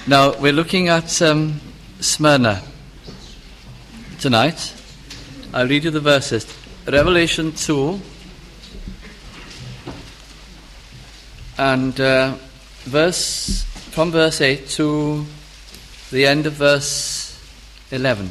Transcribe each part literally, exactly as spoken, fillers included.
Now, we're looking at um, Smyrna tonight. I'll read you the verses. Revelation two and uh, verse from verse eight to the end of verse eleven.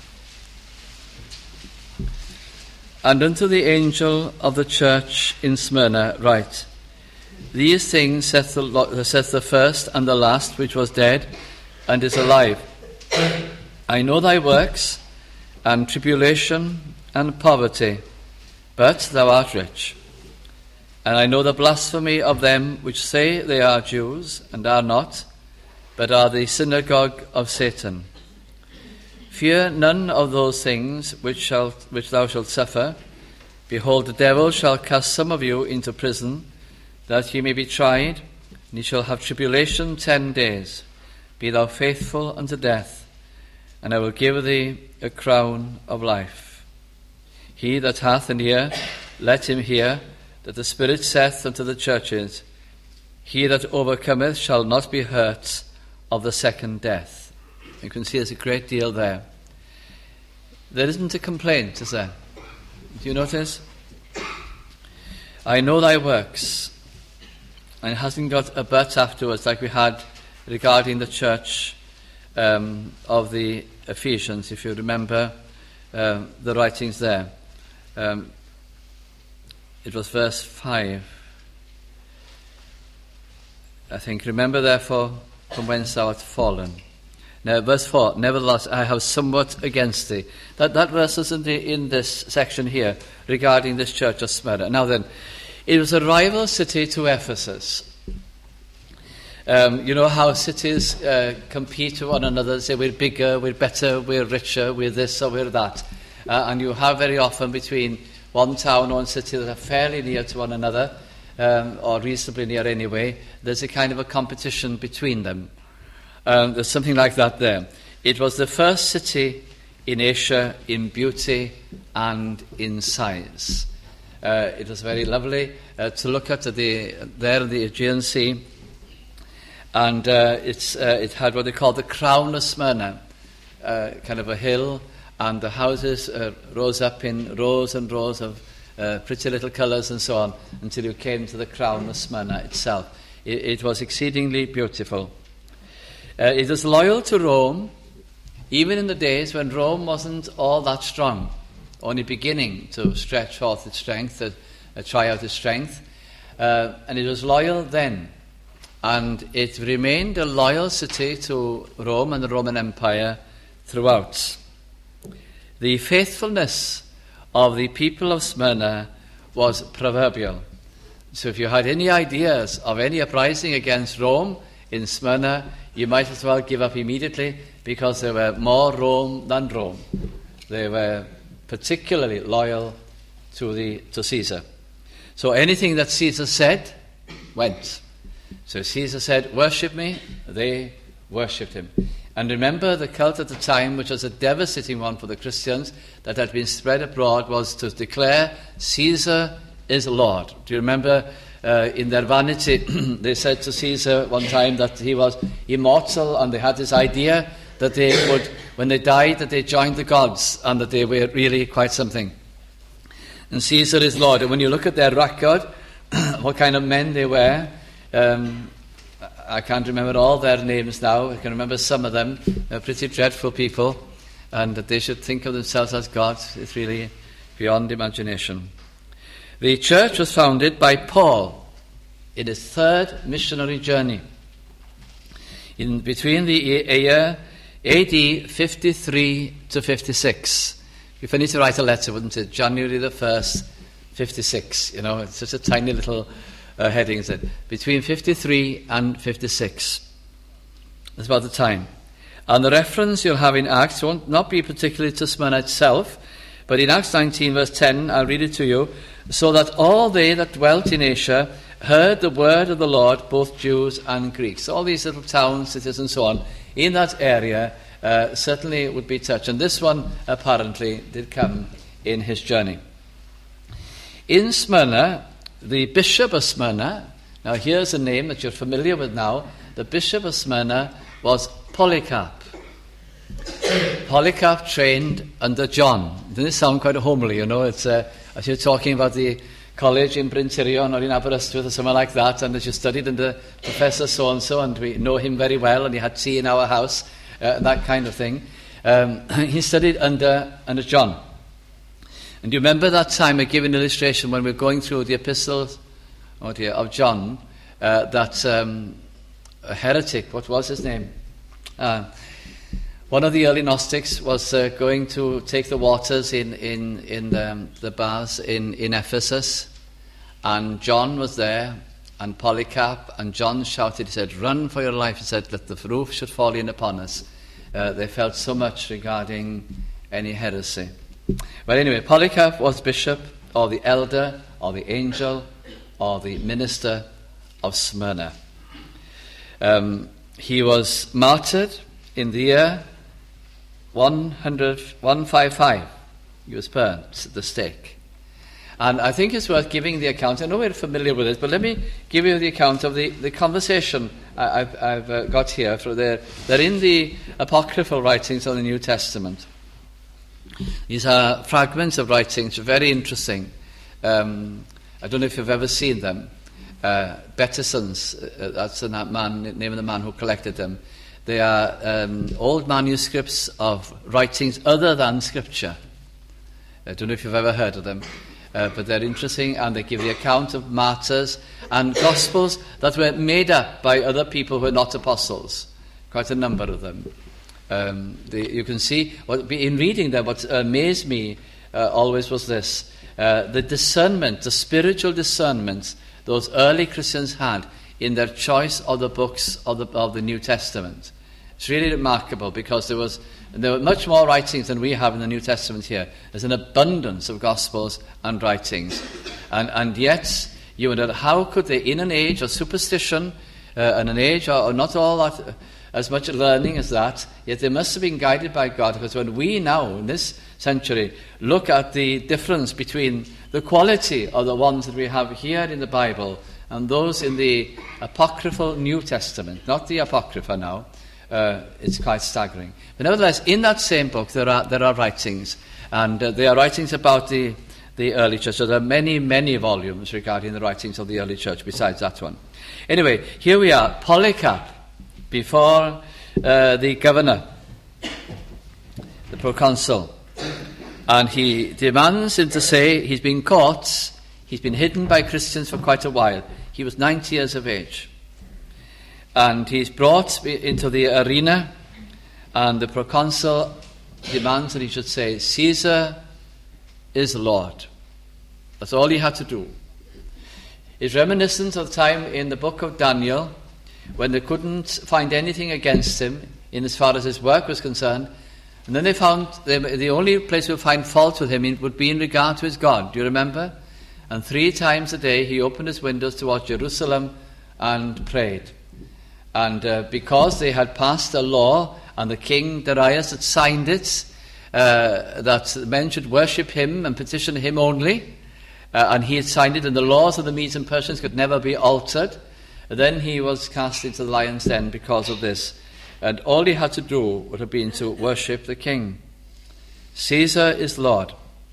And unto the angel of the church in Smyrna write, These things saith the, Lord, saith the first and the last, which was dead and is alive. I know thy works, and tribulation, and poverty, but thou art rich. And I know the blasphemy of them which say they are Jews, and are not, but are the synagogue of Satan. Fear none of those things which shall which thou shalt suffer. Behold, the devil shall cast some of you into prison, that ye may be tried, and ye shall have tribulation ten days. Be thou faithful unto death, and I will give thee a crown of life. He that hath an ear, let him hear, that the Spirit saith unto the churches, He that overcometh shall not be hurt of the second death. You can see there's a great deal there. There isn't a complaint, is there? Do you notice? I know thy works. And it hasn't got a but afterwards like we had regarding the church um, of the Ephesians, if you remember uh, the writings there. Um, it was verse five. I think, remember therefore from whence thou art fallen. Now, verse four, nevertheless, I have somewhat against thee. That, that verse is in, the, in this section here regarding this church of Smyrna. Now then, it was a rival city to Ephesus. Um, you know how cities uh, compete with one another, say we're bigger, we're better, we're richer, we're this or we're that. Uh, and you have very often between one town or one city that are fairly near to one another, um, or reasonably near anyway, there's a kind of a competition between them. Um, there's something like that there. It was the first city in Asia in beauty and in size. Uh, it was very lovely uh, to look at the, there in the Aegean Sea, and uh, it's, uh, it had what they call the crown of Smyrna, uh, kind of a hill, and the houses uh, rose up in rows and rows of uh, pretty little colours and so on, until you came to the crown of Smyrna itself. It, it was exceedingly beautiful. Uh, it was loyal to Rome, even in the days when Rome wasn't all that strong, only beginning to stretch forth its strength, to uh, try out its strength. Uh, and it was loyal then. And it remained a loyal city to Rome and the Roman Empire throughout. The faithfulness of the people of Smyrna was proverbial. So if you had any ideas of any uprising against Rome in Smyrna, you might as well give up immediately, because they were more Rome than Rome. They were particularly loyal to the to Caesar. So anything that Caesar said went. So Caesar said, worship me, they worshipped him. And remember, the cult at the time, which was a devastating one for the Christians, that had been spread abroad, was to declare Caesar is Lord. Do you remember uh, in their vanity, they said to Caesar one time that he was immortal, and they had this idea that they would, when they died, that they joined the gods, and that they were really quite something. And Caesar is Lord. And when you look at their record, what kind of men they were, um, I can't remember all their names now. I can remember some of them. They're pretty dreadful people, and that they should think of themselves as gods is really beyond imagination. The church was founded by Paul in his third missionary journey in between the year A D fifty-three to fifty-six. If I need to write a letter, wouldn't it? January the first, fifty-six. You know, it's just a tiny little uh, heading. Is it? Between fifty-three and fifty-six. That's about the time. And the reference you'll have in Acts won't not be particularly to Smyrna itself, but in Acts nineteen, verse ten, I'll read it to you. So that all they that dwelt in Asia heard the word of the Lord, both Jews and Greeks. All these little towns, cities, and so on, in that area, uh, certainly would be touched. And this one, apparently, did come in his journey. In Smyrna, the Bishop of Smyrna, now here's a name that you're familiar with now, the Bishop of Smyrna was Polycarp. Polycarp trained under John. Doesn't it sound quite homely, you know? It's uh, as you're talking about the college in Bryn Tirion or in Aberystwyth or somewhere like that, and as you studied under Professor so-and-so, and we know him very well, and he had tea in our house, uh, that kind of thing. Um, he studied under, under John. And you remember that time I gave an illustration when we were going through the epistles oh dear, of John, uh, that um, a heretic, what was his name? Uh, one of the early Gnostics was uh, going to take the waters in, in, in the, the baths in, in Ephesus, and John was there, and Polycarp, and John shouted, he said, "Run for your life," he said, "that the roof should fall in upon us." Uh, they felt so much regarding any heresy. But anyway, Polycarp was bishop, or the elder, or the angel, or the minister of Smyrna. Um, he was martyred in the year one hundred, one fifty-five. He was burnt at the stake. And I think it's worth giving the account. I know we're familiar with it, but let me give you the account of the, the conversation I, I've, I've uh, got here. For their, they're in the apocryphal writings of the New Testament. These are fragments of writings, very interesting. Um, I don't know if you've ever seen them. Uh, Bettison's, uh, that's the man, name of the man who collected them. They are um, old manuscripts of writings other than Scripture. I don't know if you've ever heard of them, uh, but they're interesting, and they give the account of martyrs and gospels that were made up by other people who were not apostles. Quite a number of them. Um, the, you can see, what, in reading them, what amazed me uh, always was this. Uh, the discernment, the spiritual discernment those early Christians had in their choice of the books of the, of the New Testament. It's really remarkable, because there was there were much more writings than we have in the New Testament here. There's an abundance of Gospels and writings. And, and yet, you wonder, how could they, in an age of superstition, uh, and an age of not all that, as much learning as that, yet they must have been guided by God, because when we now, in this century, look at the difference between the quality of the ones that we have here in the Bible and those in the apocryphal New Testament, not the Apocrypha now, uh, it's quite staggering. But nevertheless, in that same book there are there are writings, and uh, they are writings about the, the early church. So there are many, many volumes regarding the writings of the early church besides that one. Anyway, here we are, Polycarp, before uh, the governor, the proconsul, and he demands him to say he's been caught, he's been hidden by Christians for quite a while. He was ninety years of age. And he's brought into the arena, and the proconsul demands that he should say, "Caesar is Lord." That's all he had to do. It's reminiscent of the time in the book of Daniel, when they couldn't find anything against him in as far as his work was concerned. And then they found the, the only place to find fault with him would be in regard to his God. Do you remember? And three times a day he opened his windows towards Jerusalem and prayed. And uh, because they had passed a law, and the king Darius had signed it, uh, that men should worship him and petition him only, uh, and he had signed it, and the laws of the Medes and Persians could never be altered, then he was cast into the lion's den because of this. And all he had to do would have been to worship the king. Caesar is Lord.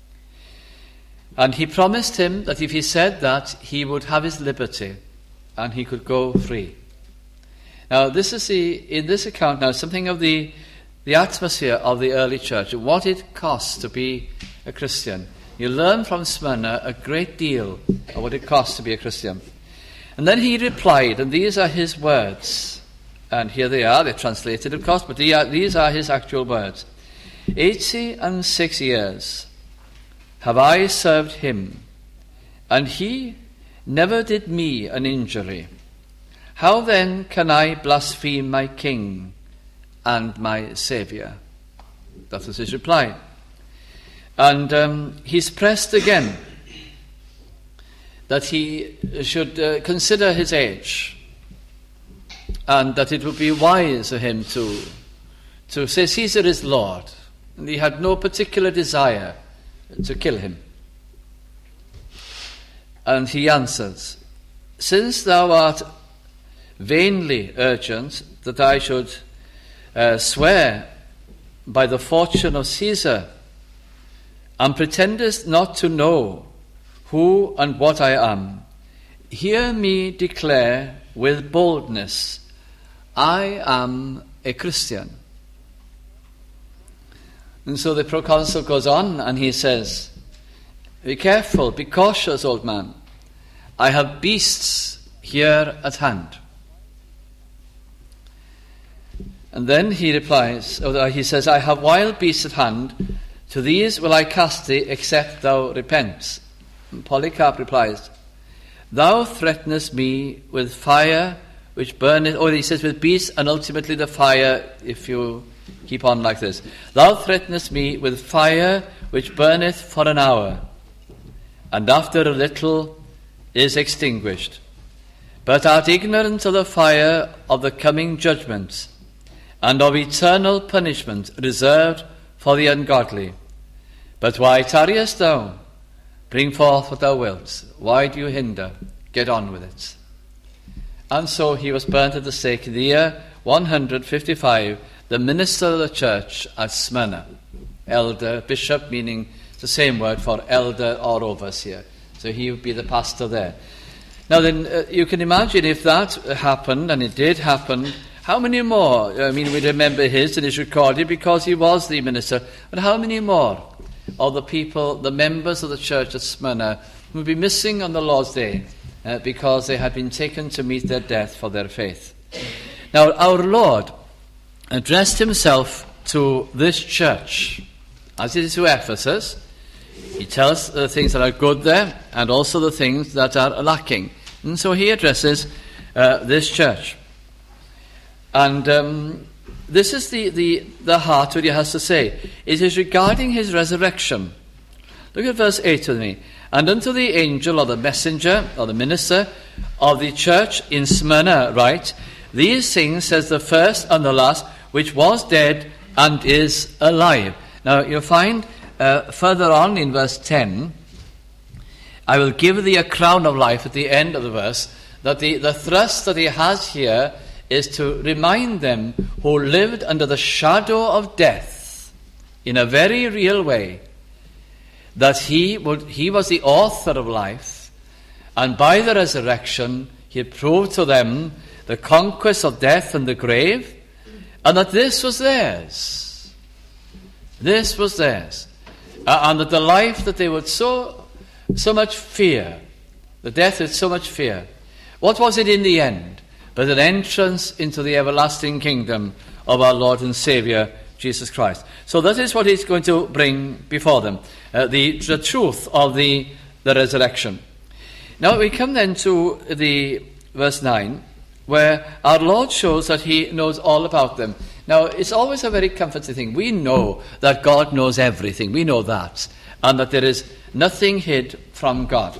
And he promised him that if he said that, he would have his liberty and he could go free. Now, this is the, in this account now, something of the, the atmosphere of the early church, what it costs to be a Christian. You learn from Smyrna a great deal of what it costs to be a Christian. And then he replied, and these are his words. And here they are, they're translated, of course, but are, these are his actual words. Eighty and six years have I served him, and he never did me an injury. How then can I blaspheme my king and my Saviour? That was his reply. And um, he's pressed again that he should uh, consider his age, and that it would be wise for him to, to say Caesar is Lord. And he had no particular desire to kill him. And he answers, "Since thou art vainly urgent that I should uh, swear by the fortune of Caesar, and pretendest not to know who and what I am, hear me declare with boldness, I am a Christian. And so the proconsul goes on and he says, be careful, be cautious, old man. I have beasts here at hand. And then he replies, or he says, I have wild beasts at hand. To these will I cast thee, except thou repent. And Polycarp replies, thou threatenest me with fire which burneth, or he says with beasts, and ultimately the fire, if you keep on like this. Thou threatenest me with fire which burneth for an hour, and after a little is extinguished. But art ignorant of the fire of the coming judgment, and of eternal punishment reserved for the ungodly. But why tarriest thou? Bring forth what thou wilt. Why do you hinder? Get on with it. And so he was burnt at the stake in the year one hundred fifty-five, the minister of the church at Smyrna. Elder, bishop, meaning the same word for elder or overseer. So he would be the pastor there. Now then, uh, you can imagine if that happened, and it did happen, how many more? I mean, we remember his and is recorded because he was the minister. But how many more of the people, the members of the church at Smyrna, would be missing on the Lord's Day uh, because they had been taken to meet their death for their faith? Now, our Lord addressed himself to this church, as it is to Ephesus. He tells the things that are good there and also the things that are lacking. And so he addresses uh, this church. And um, this is the, the, the heart of what he has to say. It is regarding his resurrection. Look at verse eight with me. And unto the angel or the messenger or the minister of the church in Smyrna write, these things says the first and the last, which was dead and is alive. Now you'll find uh, further on in verse ten, I will give thee a crown of life at the end of the verse, that the, the thrust that he has here is to remind them who lived under the shadow of death in a very real way that he would he was the author of life, and by the resurrection he had proved to them the conquest of death and the grave, and that this was theirs. This was theirs. Uh, and that the life that they would so so much fear, the death with so much fear, what was it in the end but an entrance into the everlasting kingdom of our Lord and Saviour, Jesus Christ? So that is what he's going to bring before them, uh, the, the truth of the, the resurrection. Now we come then to the verse nine, where our Lord shows that he knows all about them. Now, it's always a very comforting thing. We know that God knows everything. We know that. And that there is nothing hid from God.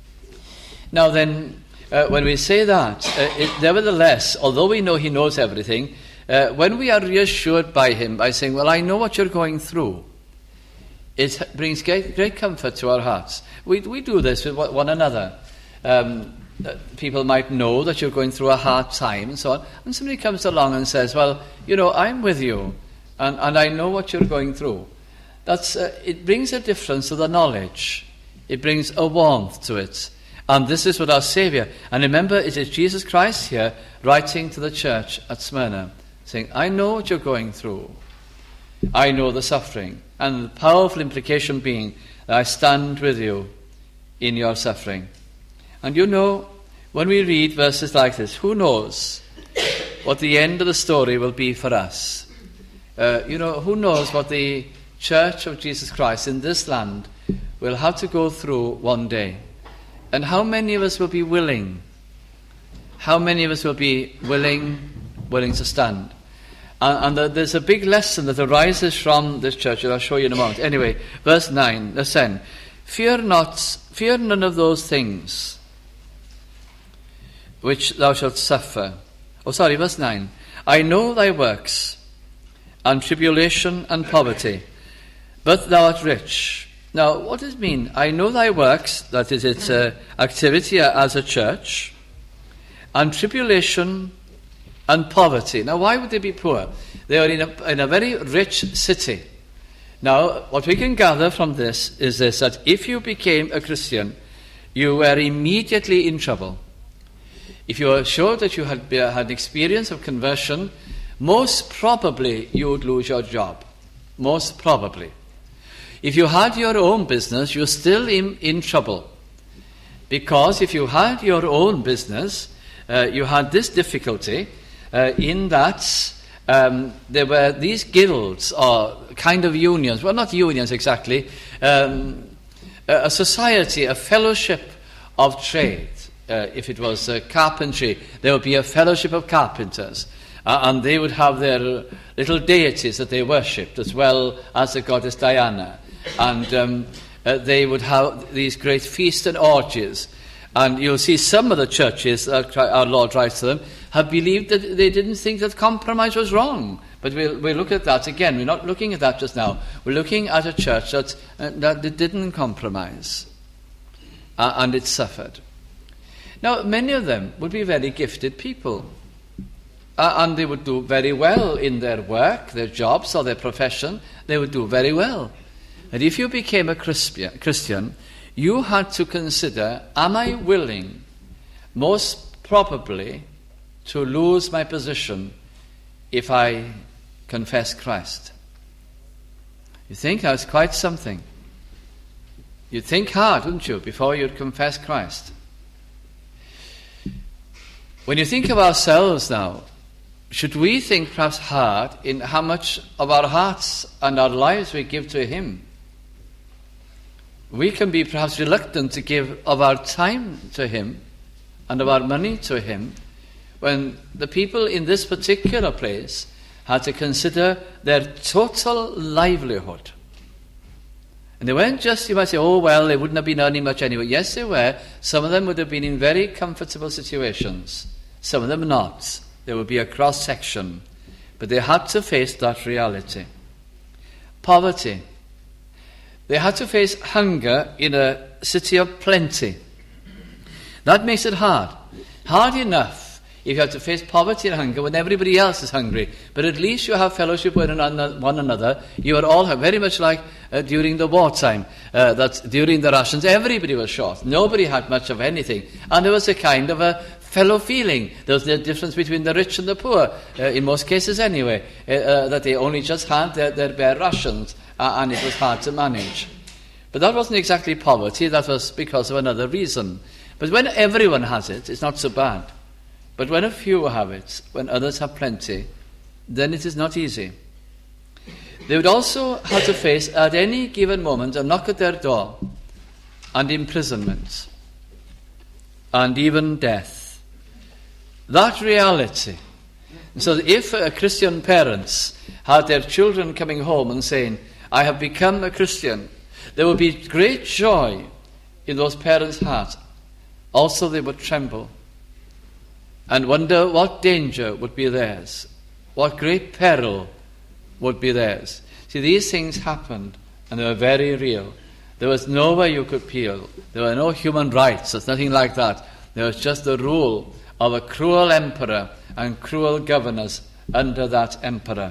Now then, uh, when we say that, uh, it, nevertheless, although we know he knows everything, uh, when we are reassured by him by saying, well, I know what you're going through, it brings great, great comfort to our hearts. We, we do this with one another. Um, people might know that you're going through a hard time and so on, and somebody comes along and says, well, you know, I'm with you, and, and I know what you're going through. That's uh, it brings a difference to the knowledge. It brings a warmth to it. And this is what our Saviour, and remember, it is Jesus Christ here writing to the church at Smyrna, saying, I know what you're going through. I know the suffering. And the powerful implication being that I stand with you in your suffering. And you know, when we read verses like this, who knows what the end of the story will be for us? Uh, you know, who knows what the Church of Jesus Christ in this land will have to go through one day? And how many of us will be willing? How many of us will be willing, willing to stand? And, and there's a big lesson that arises from this church, that I'll show you in a moment. Anyway, verse nine, let's end. Fear not, fear none of those things which thou shalt suffer. Oh, sorry, verse nine. I know thy works, and tribulation and poverty, but thou art rich. Now, what does it mean? I know thy works, that is its uh, activity as a church, and tribulation and poverty. Now, why would they be poor? They are in a, in a very rich city. Now, what we can gather from this is this, that if you became a Christian, you were immediately in trouble. If you were sure that you had had experience of conversion, most probably you would lose your job. Most probably. If you had your own business, you're still in, in trouble. Because if you had your own business, uh, you had this difficulty uh, in that um, there were these guilds or kind of unions, well, not unions exactly, um, a, a society, a fellowship of trade. Uh, if it was uh, carpentry, there would be a fellowship of carpenters. Uh, and they would have their little deities that they worshipped, as well as the goddess Diana. And um, uh, they would have these great feasts and orgies. And you'll see some of the churches, uh, our Lord writes to them, have believed that they didn't think that compromise was wrong. But we'll, we'll look at that again. We're not looking at that just now. We're looking at a church that, uh, that didn't compromise. Uh, and it suffered. Now, many of them would be very gifted people. Uh, and they would do very well in their work, their jobs, or their profession. They would do very well. And if you became a Christian, you had to consider, am I willing, most probably, to lose my position if I confess Christ? You think that's quite something. You'd think hard, wouldn't you, before you'd confess Christ? When you think of ourselves now, should we think perhaps hard in how much of our hearts and our lives we give to Him? We can be perhaps reluctant to give of our time to Him and of our money to Him when the people in this particular place had to consider their total livelihood. And they weren't just, you might say, oh, well, they wouldn't have been earning much anyway. Yes, they were. Some of them would have been in very comfortable situations. Some of them not. There would be a cross-section. But they had to face that reality. Poverty. They had to face hunger in a city of plenty. That makes it hard. Hard enough if you have to face poverty and hunger when everybody else is hungry. But at least you have fellowship with one another. You are all very much like uh, during the wartime. Uh, that during the rations, everybody was short. Nobody had much of anything. And there was a kind of a fellow feeling. There was the difference between the rich and the poor, uh, in most cases anyway, uh, uh, that they only just had their, their bare rations, uh, and it was hard to manage. But that wasn't exactly poverty, that was because of another reason. But when everyone has it, it's not so bad. But when a few have it, when others have plenty, then it is not easy. They would also have to face, at any given moment, a knock at their door, and imprisonment, and even death. That reality. So if uh, Christian parents had their children coming home and saying, I have become a Christian, there would be great joy in those parents' hearts. Also they would tremble and wonder what danger would be theirs, what great peril would be theirs. See, these things happened and they were very real. There was nowhere you could appeal. There were no human rights. There's nothing like that. There was just the rule of a cruel emperor and cruel governors under that emperor.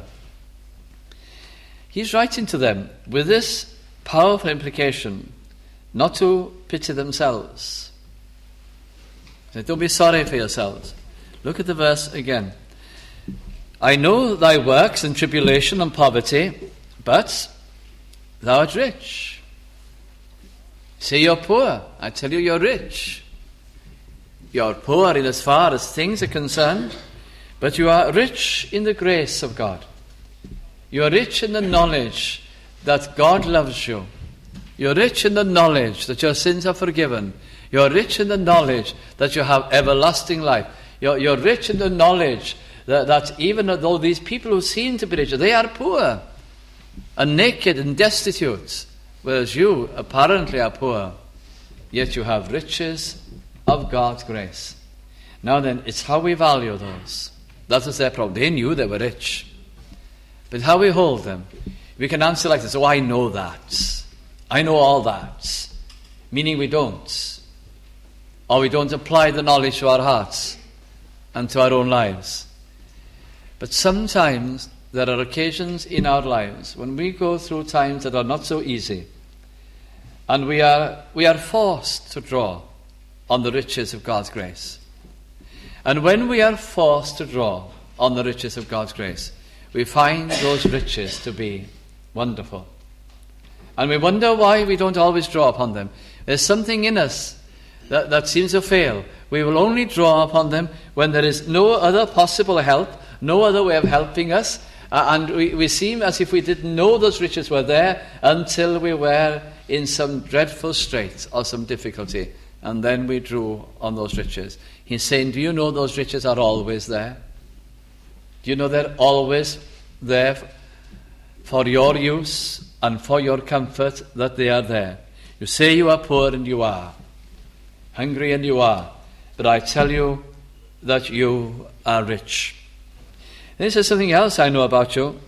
He's writing to them with this powerful implication, not to pity themselves. Don't be sorry for yourselves. Look at the verse again. I know thy works and tribulation and poverty, but thou art rich. Say you're poor. I tell you you're rich. You're poor in as far as things are concerned, but you are rich in the grace of God. You are rich in the knowledge that God loves you. You're rich in the knowledge that your sins are forgiven. You're rich in the knowledge that you have everlasting life. You're, you're rich in the knowledge that, that even though these people who seem to be rich, they are poor and naked and destitute, whereas you apparently are poor, yet you have riches of God's grace. Now then, it's how we value those. That was their problem. They knew they were rich. But how we hold them. We can answer like this, oh, I know that. I know all that. Meaning we don't. Or we don't apply the knowledge to our hearts and to our own lives. But sometimes there are occasions in our lives when we go through times that are not so easy, and we are we are forced to draw on the riches of God's grace. And when we are forced to draw on the riches of God's grace, we find those riches to be wonderful. And we wonder why we don't always draw upon them. There's something in us that, that seems to fail. We will only draw upon them when there is no other possible help, no other way of helping us, uh, and we, we seem as if we didn't know those riches were there until we were in some dreadful strait or some difficulty, and then we drew on those riches. He's saying, do you know those riches are always there? Do you know they're always there for your use and for your comfort, that they are there? You say you are poor, and you are. Hungry, and you are. But I tell you that you are rich. This is something else I know about you.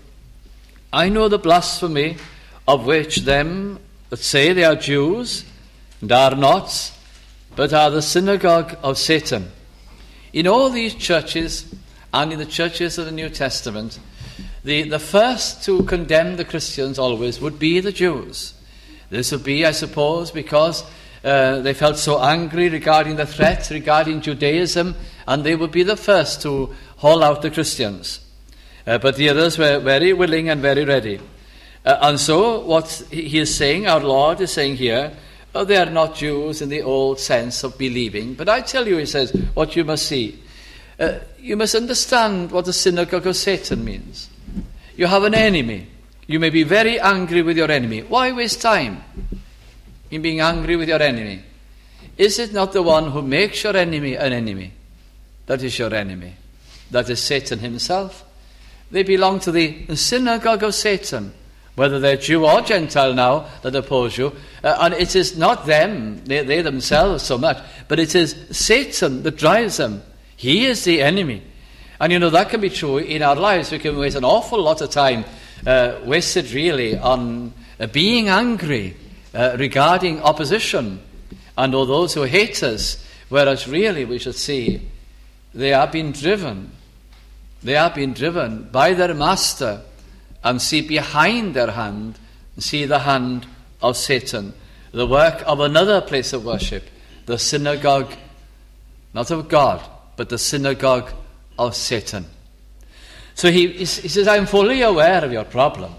I know the blasphemy of which them that say they are Jews and are not, but are the synagogue of Satan. In all these churches, and in the churches of the New Testament, the, the first to condemn the Christians always would be the Jews. This would be, I suppose, because uh, they felt so angry regarding the threat, regarding Judaism, and they would be the first to haul out the Christians. Uh, but the others were very willing and very ready. Uh, and so what he is saying, our Lord is saying here, oh, they are not Jews in the old sense of believing. But I tell you, he says, what you must see. Uh, you must understand what the synagogue of Satan means. You have an enemy. You may be very angry with your enemy. Why waste time in being angry with your enemy? Is it not the one who makes your enemy an enemy that is your enemy? That is Satan himself. They belong to the synagogue of Satan, whether they're Jew or Gentile now that oppose you. Uh, and it is not them, they, they themselves so much, but it is Satan that drives them. He is the enemy. And you know, that can be true in our lives. We can waste an awful lot of time, uh, wasted really, on uh, being angry uh, regarding opposition and all those who hate us, whereas really we should see they are being driven. They are being driven by their master, and see behind their hand, see the hand of Satan, the work of another place of worship, the synagogue, not of God, but the synagogue of Satan. So he, he says, I'm fully aware of your problem.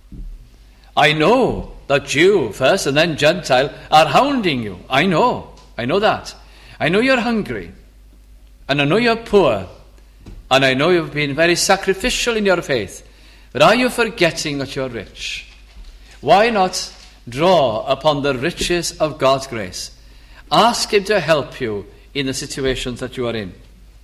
I know that Jew first and then Gentile are hounding you. I know. I know that. I know you're hungry. And I know you're poor. And I know you've been very sacrificial in your faith. But are you forgetting that you're rich? Why not draw upon the riches of God's grace? Ask him to help you in the situations that you are in.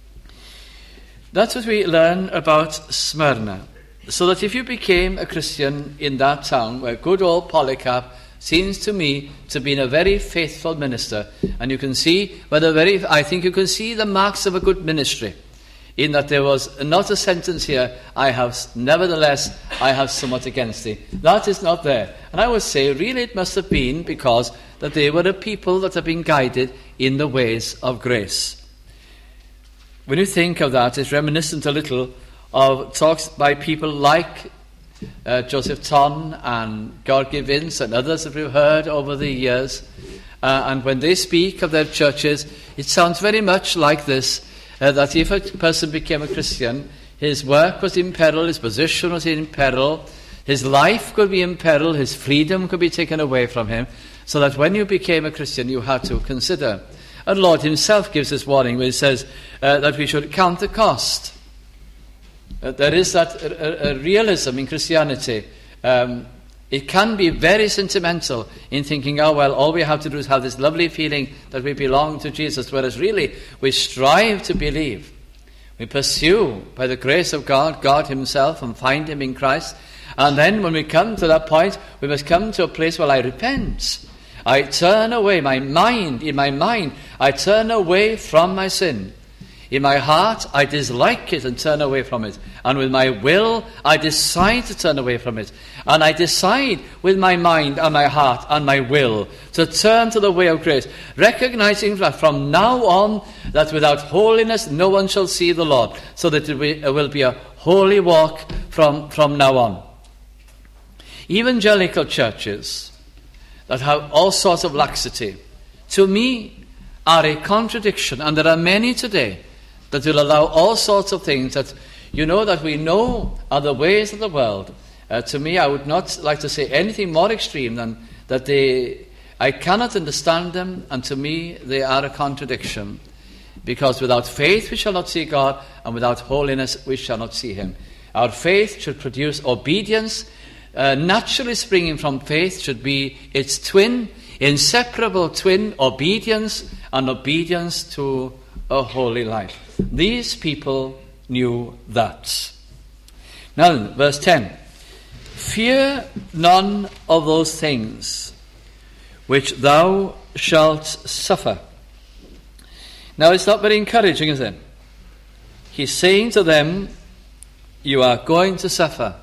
That's what we learn about Smyrna. So that if you became a Christian in that town, where good old Polycarp seems to me to be a very faithful minister, and you can see whether very, I think you can see the marks of a good ministry, in that there was not a sentence here, I have, nevertheless, I have somewhat against thee. That is not there. And I would say, really, it must have been because that they were a people that have been guided in the ways of grace. When you think of that, it's reminiscent a little of talks by people like uh, Joseph Ton and George Vince and others that we've heard over the years. Uh, and when they speak of their churches, it sounds very much like this, uh, that if a person became a Christian, his work was in peril, his position was in peril, his life could be in peril, his freedom could be taken away from him, so that when you became a Christian, you had to consider. And Lord himself gives this warning where he says uh, that we should count the cost. Uh, there is that a, a realism in Christianity. Um, it can be very sentimental in thinking, oh, well, all we have to do is have this lovely feeling that we belong to Jesus, whereas really we strive to believe. We pursue, by the grace of God, God himself, and find him in Christ. And then when we come to that point, we must come to a place where I repent. I turn away, my mind, in my mind, I turn away from my sin. In my heart, I dislike it and turn away from it. And with my will, I decide to turn away from it. And I decide with my mind and my heart and my will to turn to the way of grace, recognizing that from now on, that without holiness no one shall see the Lord, so that it will be a holy walk from, from now on. Evangelical churches that have all sorts of laxity, to me, are a contradiction. And there are many today that will allow all sorts of things that, you know, that we know are the ways of the world. Uh, to me, I would not like to say anything more extreme than that they, I cannot understand them, and to me, they are a contradiction. Because without faith we shall not see God, and without holiness we shall not see him. Our faith should produce obedience. Uh, naturally springing from faith should be its twin, inseparable twin, obedience, and obedience to a holy life. These people knew that. Now then, verse ten. Fear none of those things which thou shalt suffer. Now it's not very encouraging, is it? He's saying to them, you are going to suffer.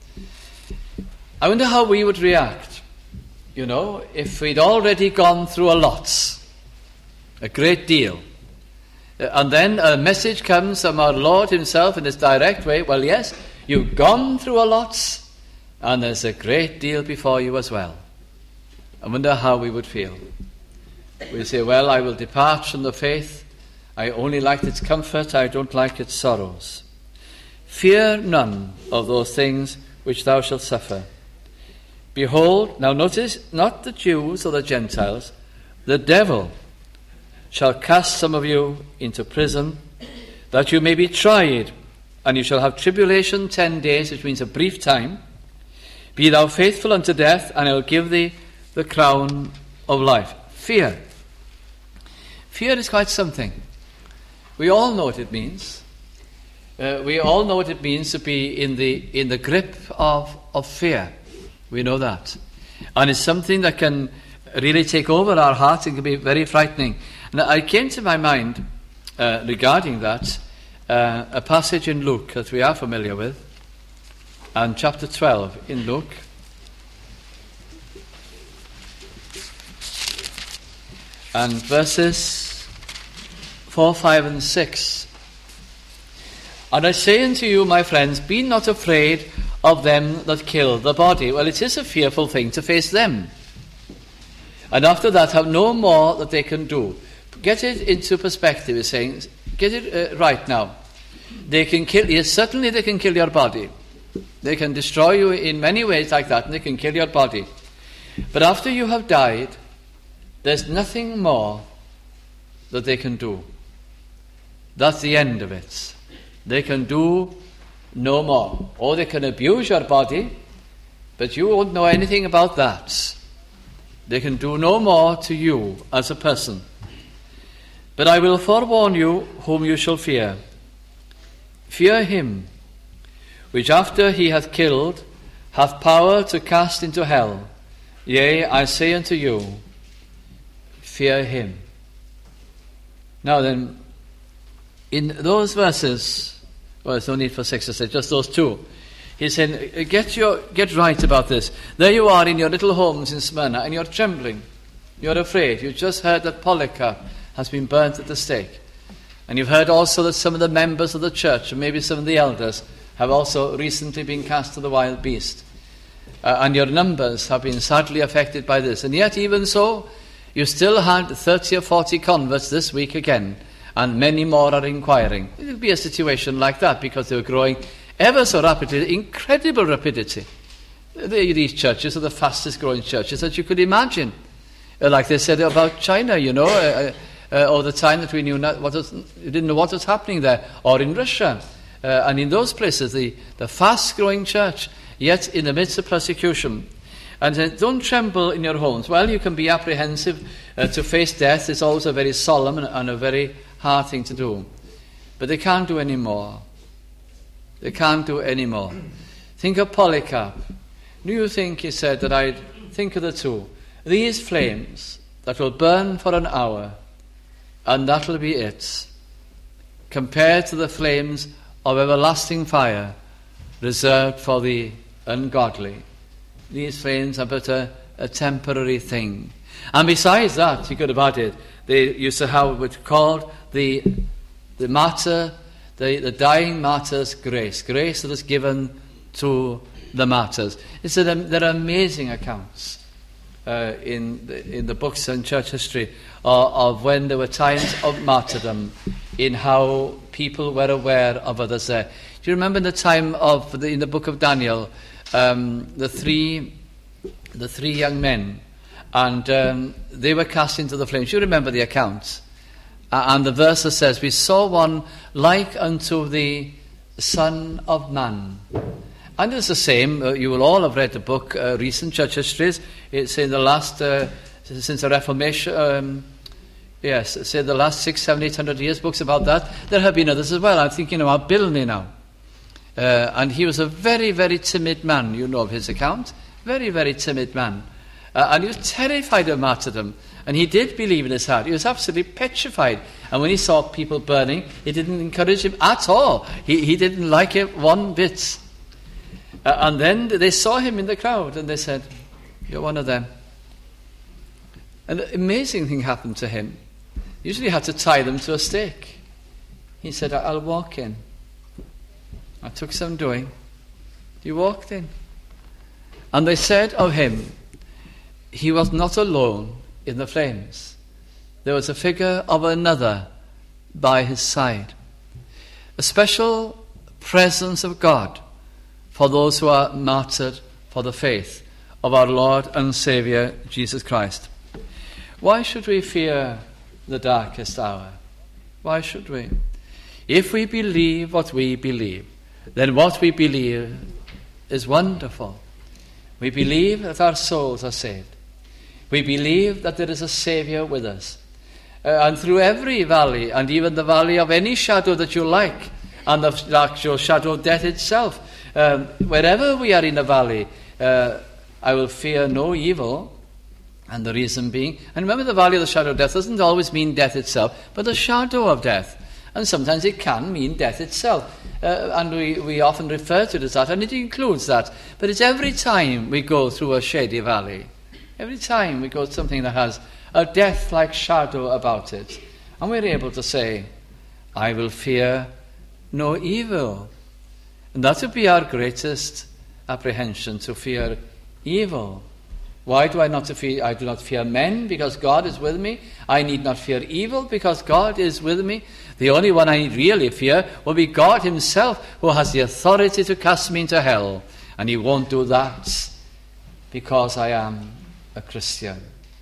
I wonder how we would react, you know, if we'd already gone through a lot, a great deal. And then a message comes from our Lord himself in this direct way. Well, yes, you've gone through a lot, and there's a great deal before you as well. I wonder how we would feel. We say, well, I will depart from the faith. I only like its comfort. I don't like its sorrows. Fear none of those things which thou shalt suffer. Behold, now notice, not the Jews or the Gentiles, the devil shall cast some of you into prison, that you may be tried, and you shall have tribulation ten days, which means a brief time. Be thou faithful unto death, and I will give thee the crown of life. Fear. Fear is quite something. We all know what it means. Uh, we all know what it means to be in the in the grip of, of fear. We know that. And it's something that can really take over our hearts and can be very frightening. And I came to my mind, uh, regarding that, uh, a passage in Luke that we are familiar with, and chapter twelve in Luke. And verses four, five, and six. And I say unto you, my friends, be not afraid of them that kill the body. Well, it is a fearful thing to face them. And after that, have no more that they can do. Get it into perspective, he's saying. Get it uh, right now. They can kill you. Certainly they can kill your body. They can destroy you in many ways like that, and they can kill your body. But after you have died, there's nothing more that they can do. That's the end of it. They can do no more. Or they can abuse your body, but you won't know anything about that. They can do no more to you as a person. But I will forewarn you whom you shall fear. Fear him, which after he hath killed, hath power to cast into hell. Yea, I say unto you, fear him. Now then, in those verses, well, there's no need for six to say, just those two. He's saying, get your get right about this. There you are in your little homes in Smyrna, and you're trembling. You're afraid. You've just heard that Polycarp has been burnt at the stake. And you've heard also that some of the members of the church, and maybe some of the elders, have also recently been cast to the wild beast. Uh, and your numbers have been sadly affected by this. And yet, even so, you still had thirty or forty converts this week again, and many more are inquiring. It will be a situation like that because they were growing ever so rapidly, incredible rapidity. These churches are the fastest growing churches that you could imagine. Uh, like they said about China, you know, uh, uh, or the time that we knew not what was, we didn't know what was happening there, or in Russia. Uh, and in those places, the, the fast growing church, yet in the midst of persecution. And uh, don't tremble in your homes. Well, you can be apprehensive uh, to face death. It's always a very solemn and, and a very hard thing to do. But they can't do any more. They can't do any more. Think of Polycarp. Do you think, he said, that I'd think of the two? These flames that will burn for an hour, and that'll be it, compared to the flames of everlasting fire reserved for the ungodly. These flames are but a, a temporary thing. And besides that, you could have added, they used to have what's called the, the martyr, the, the dying martyr's grace, grace that is given to the martyrs. It's a, there are amazing accounts uh, in, the, in the books and church history of, of when there were times of martyrdom, in how people were aware of others there. Do you remember in the time of, the, in the book of Daniel, um, the three the three young men, and um, they were cast into the flames? You remember the accounts? Uh, and the verse that says, we saw one like unto the Son of Man. And it's the same. Uh, you will all have read the book, uh, recent church histories. It's in the last, uh, since the Reformation, um, yes, say the last six, seven, eight hundred years, books about that. There have been others as well. I'm thinking about Bilney now. Uh, and he was a very, very timid man. You know of his account. Very, very timid man. Uh, and he was terrified of martyrdom. And he did believe in his heart. He was absolutely petrified. And when he saw people burning, it didn't encourage him at all. He, he didn't like it one bit. Uh, and then they saw him in the crowd and they said, you're one of them. And the amazing thing happened to him. Usually you had to tie them to a stake. He said, I'll walk in. I took some doing. He walked in. And they said of him, he was not alone in the flames. There was a figure of another by his side. A special presence of God for those who are martyred for the faith of our Lord and Saviour Jesus Christ. Why should we fear the darkest hour? Why should we? If we believe what we believe, then what we believe is wonderful. We believe that our souls are saved. We believe that there is a Saviour with us. Uh, and through every valley, and even the valley of any shadow that you like, and the actual shadow of death itself, um, wherever we are in a valley, uh, I will fear no evil. And the reason being, and remember, the valley of the shadow of death doesn't always mean death itself, but the shadow of death. And sometimes it can mean death itself. Uh, and we, we often refer to it as that, and it includes that. But it's every time we go through a shady valley, every time we go to something that has a death-like shadow about it, and we're able to say, I will fear no evil. And that would be our greatest apprehension, to fear evil. Why do I not fear? I do not fear men, because God is with me. I need not fear evil, because God is with me. The only one I really fear will be God himself, who has the authority to cast me into hell. And he won't do that because I am a Christian.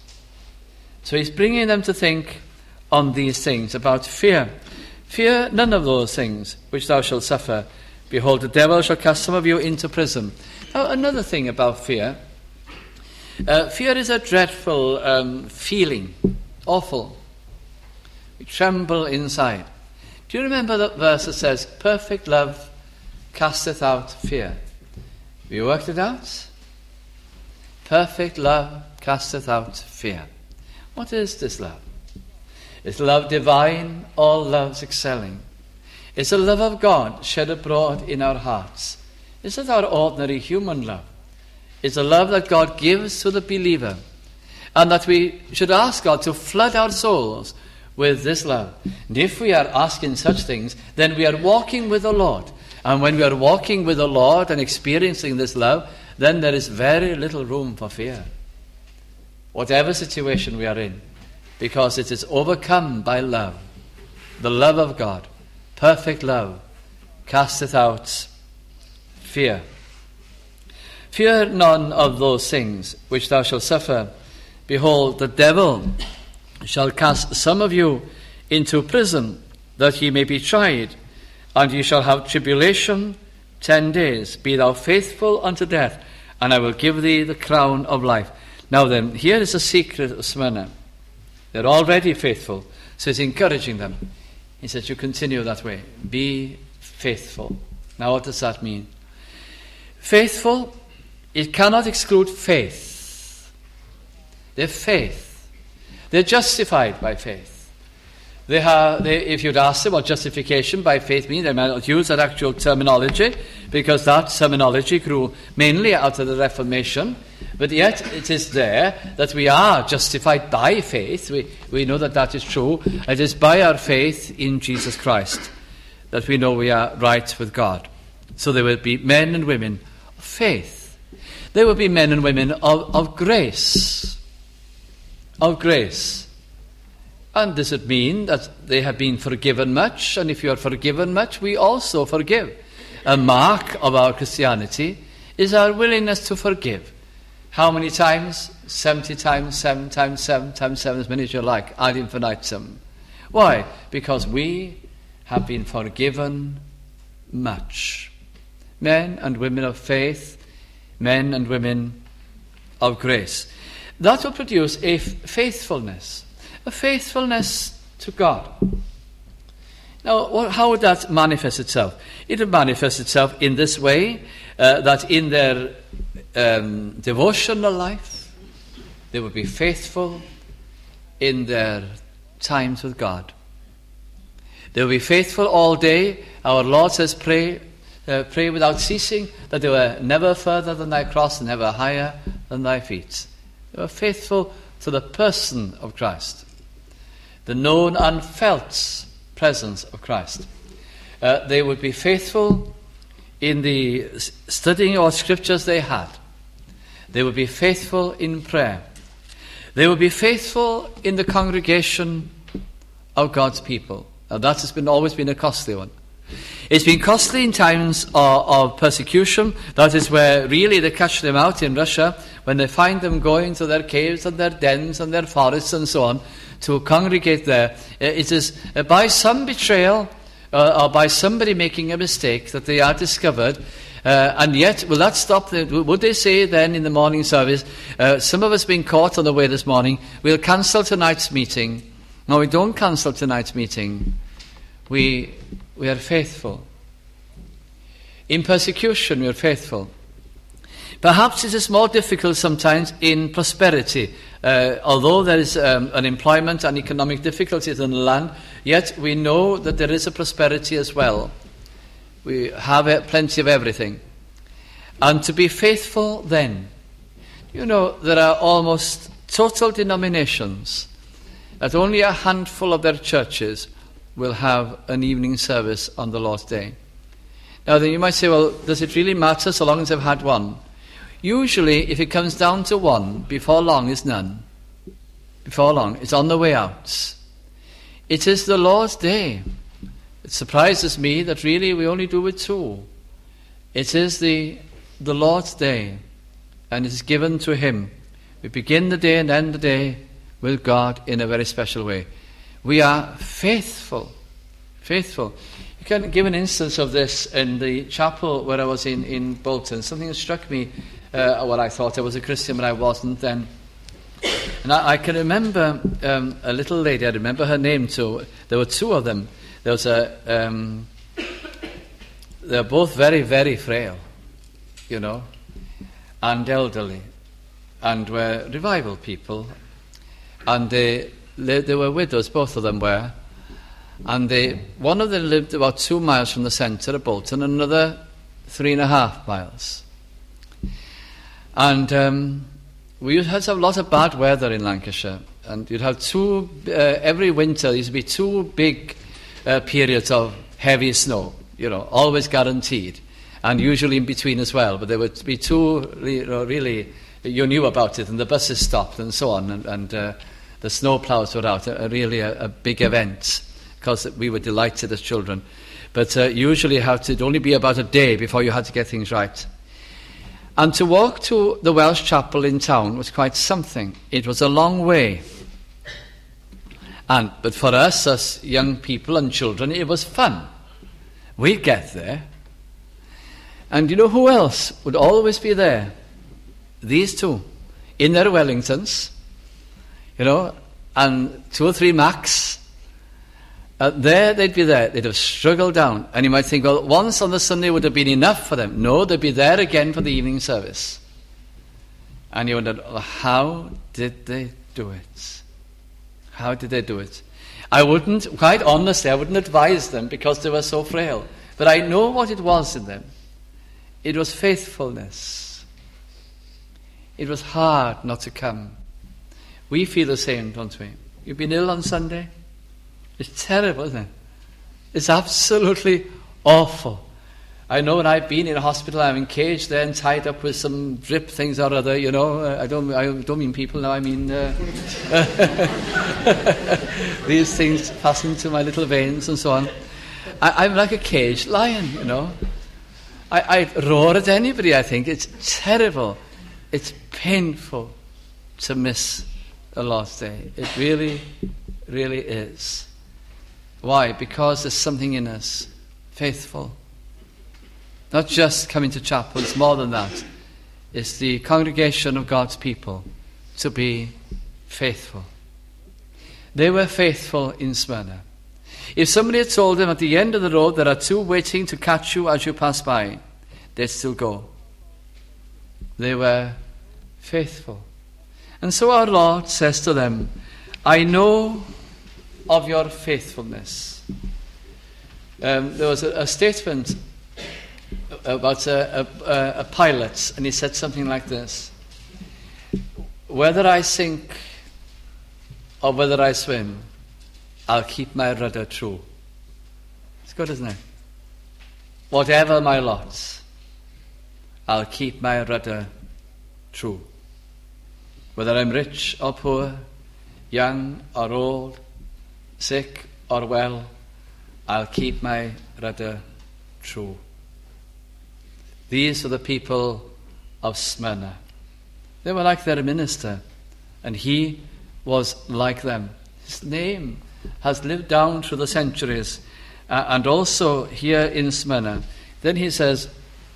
So he's bringing them to think on these things about fear. Fear none of those things which thou shalt suffer. Behold, the devil shall cast some of you into prison. Now, another thing about fear. Uh, fear is a dreadful um, feeling, awful. We tremble inside. Do you remember that verse that says, perfect love casteth out fear? Have you worked it out? Perfect love casteth out fear. What is this love? It's love divine, all loves excelling. It's the love of God shed abroad in our hearts. It's not our ordinary human love. It's a love that God gives to the believer, and that we should ask God to flood our souls with this love. And if we are asking such things, then we are walking with the Lord. And when we are walking with the Lord and experiencing this love, then there is very little room for fear, whatever situation we are in, because it is overcome by love. The love of God, perfect love, casteth out fear. Fear none of those things which thou shalt suffer. Behold, the devil shall cast some of you into prison, that ye may be tried, and ye shall have tribulation ten days. Be thou faithful unto death, and I will give thee the crown of life. Now then, here is the secret of Smyrna. They're already faithful, so he's encouraging them. He says, you continue that way. Be faithful. Now what does that mean? Faithful, it cannot exclude faith. They're faith. They're justified by faith. They have, they, if you'd ask them what justification by faith means, they might not use that actual terminology, because that terminology grew mainly out of the Reformation. But yet it is there that we are justified by faith. We, we know that that is true. It is by our faith in Jesus Christ that we know we are right with God. So there will be men and women of faith. There will be men and women of, of grace. Of grace. And does it mean that they have been forgiven much? And if you are forgiven much, we also forgive. A mark of our Christianity is our willingness to forgive. How many times? seventy times, seven times, seven times, seven, as many as you like, ad infinitum. Why? Because we have been forgiven much. Men and women of faith, men and women of grace. That will produce a faithfulness, a faithfulness to God. Now, how would that manifest itself? It would manifest itself in this way, uh, that in their um, devotional life, they would be faithful in their times with God. They will be faithful all day. Our Lord says, pray, uh, pray without ceasing, that they were never further than thy cross, and never higher than thy feet. They were faithful to the person of Christ, the known and felt presence of Christ. Uh, they would be faithful in the studying of scriptures they had. They would be faithful in prayer. They would be faithful in the congregation of God's people. Now that has been always been a costly one. It's been costly in times of, of persecution. That is where really they catch them out in Russia, when they find them going to their caves and their dens and their forests and so on to congregate there. It is by some betrayal uh, or by somebody making a mistake that they are discovered. Uh, and yet, will that stop? The, would they say then in the morning service, uh, some of us being caught on the way this morning, we'll cancel tonight's meeting? No, we don't cancel tonight's meeting. We we are faithful. In persecution, we are faithful. Perhaps it is more difficult sometimes in prosperity. Uh, although there is um, unemployment and economic difficulties in the land, yet we know that there is a prosperity as well. We have uh, plenty of everything. And to be faithful then, you know, there are almost total denominations that only a handful of their churches will have an evening service on the Lord's Day. Now then you might say, well, does it really matter so long as they've had one? Usually, if it comes down to one, before long is none. Before long, it's on the way out. It is the Lord's Day. It surprises me that really we only do it two. It is the, the Lord's Day, and it is given to Him. We begin the day and end the day with God in a very special way. We are faithful. Faithful. You can give an instance of this in the chapel where I was in, in Bolton. Something that struck me, uh, well, I thought I was a Christian, but I wasn't then. And I, I can remember um, a little lady, I remember her name too. There were two of them. There was a, um, they were both very, very frail, you know, and elderly, and were revival people. And they, they, they were widows, both of them were. And they, one of them lived about two miles from the centre of Bolton, and another three and a half miles. And um, we had to have a lot of bad weather in Lancashire. And you'd have two, uh, every winter, there used to be two big uh, periods of heavy snow, you know, always guaranteed. And usually in between as well. But there would be two, you know, really, you knew about it, and the buses stopped and so on. And, and uh, the snow ploughs were out, a, a really a, a big event, because we were delighted as children. But uh, usually it had to only be about a day before you had to get things right. And to walk to the Welsh chapel in town was quite something. It was a long way. And but for us as young people and children, it was fun. We'd get there. And you know who else would always be there? These two, in their Wellingtons, you know, and two or three Macs. Uh, there they'd be there. They'd have struggled down. And you might think, well, once on the Sunday would have been enough for them. No, they'd be there again for the evening service. And you wondered, well, how did they do it? How did they do it? I wouldn't, quite honestly, I wouldn't advise them because they were so frail. But I know what it was in them. It was faithfulness. It was hard not to come. We feel the same, don't we? You've been ill on Sunday? It's terrible, isn't it? It's absolutely awful. I know when I've been in a hospital, I'm in cage there and tied up with some drip things or other, you know. I don't I don't mean people now, I mean uh, these things fastened to my little veins and so on. I, I'm like a caged lion, you know. I, I roar at anybody, I think. It's terrible. It's painful to miss a Lord's Day. It really, really is. Why? Because there's something in us, faithful. Not just coming to chapel, it's more than that. It's the congregation of God's people to be faithful. They were faithful in Smyrna. If somebody had told them at the end of the road there are two waiting to catch you as you pass by, they'd still go. They were faithful. And so our Lord says to them, I know of your faithfulness. Um, there was a, a statement about a, a, a pilot, and he said something like this: whether I sink or whether I swim, I'll keep my rudder true. It's good, isn't it? Whatever my lots, I'll keep my rudder true. Whether I'm rich or poor, young or old, sick or well, I'll keep my rudder true. These are the people of Smyrna. They were like their minister, and he was like them. His name has lived down through the centuries, uh, and also here in Smyrna. Then he says,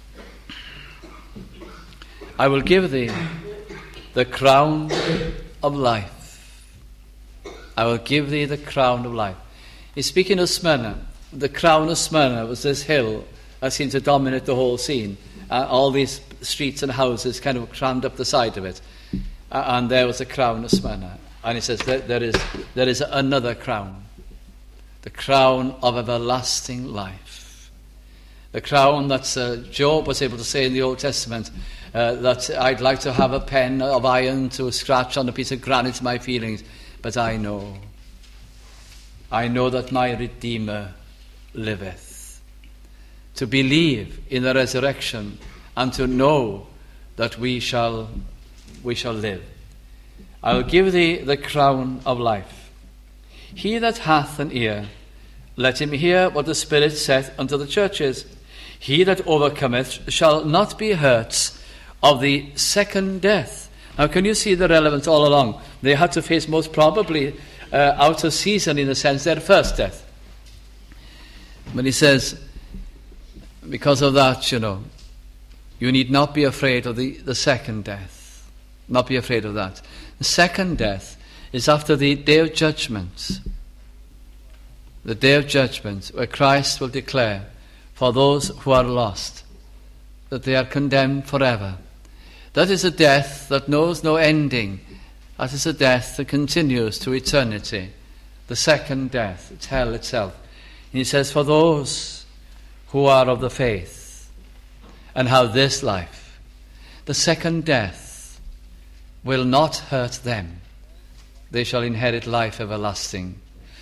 I will give thee the crown of life. I will give thee the crown of life. He's speaking of Smyrna. The crown of Smyrna was this hill that seemed to dominate the whole scene. Uh, all these streets and houses kind of crammed up the side of it. Uh, and there was the crown of Smyrna. And he says there, there is there is another crown. The crown of everlasting life. The crown that uh, Job was able to say in the Old Testament, uh, that I'd like to have a pen of iron to scratch on a piece of granite my feelings, but I know, I know that my Redeemer liveth. To believe in the resurrection and to know that we shall we shall live. I will give thee the crown of life. He that hath an ear, let him hear what the Spirit saith unto the churches. He that overcometh shall not be hurt of the second death. Now, can you see the relevance all along? They had to face most probably uh, out of season, in a sense, their first death. But he says, because of that, you know, you need not be afraid of the, the second death. Not be afraid of that. The second death is after the day of judgment. The day of judgment, where Christ will declare for those who are lost that they are condemned forever. That is a death that knows no ending. That is a death that continues to eternity. The second death, it's hell itself. And he says, for those who are of the faith and have this life, the second death will not hurt them. They shall inherit life everlasting.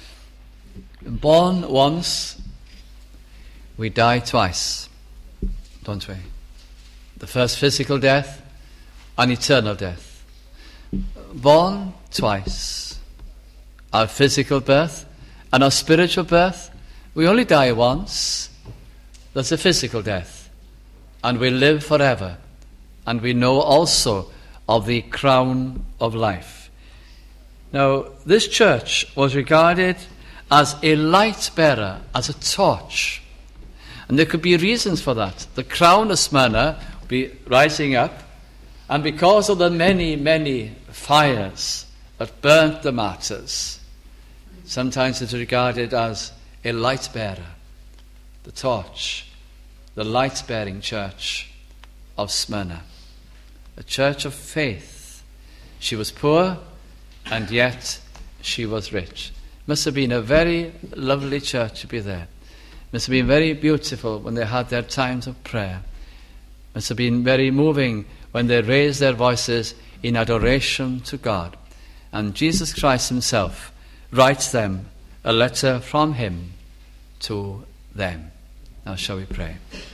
Born once, we die twice, don't we? The first physical death and eternal death. Born twice. Our physical birth and our spiritual birth, we only die once. That's a physical death. And we live forever. And we know also of the crown of life. Now, this church was regarded as a light bearer, as a torch. And there could be reasons for that. The crown of Smyrna would be rising up, and because of the many, many fires that burnt the martyrs, sometimes it's regarded as a light bearer, the torch, the light-bearing church of Smyrna, a church of faith. She was poor, and yet she was rich. Must have been a very lovely church to be there. Must have been very beautiful when they had their times of prayer. Must have been very moving when they raised their voices in adoration to God. And Jesus Christ himself writes them a letter from him to them. Now shall we pray?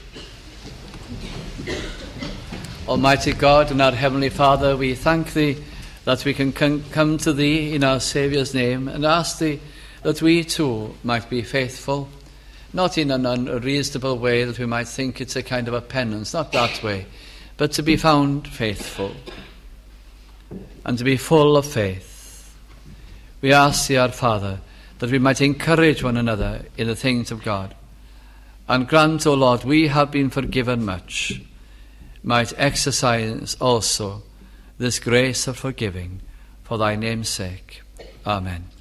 Almighty God and our Heavenly Father, we thank Thee that we can come to Thee in our Saviour's name and ask Thee that we too might be faithful, not in an unreasonable way that we might think it's a kind of a penance, not that way, but to be found faithful and to be full of faith. We ask Thee, our Father, that we might encourage one another in the things of God. And grant, O Lord, we have been forgiven much, might exercise also this grace of forgiving for Thy name's sake. Amen.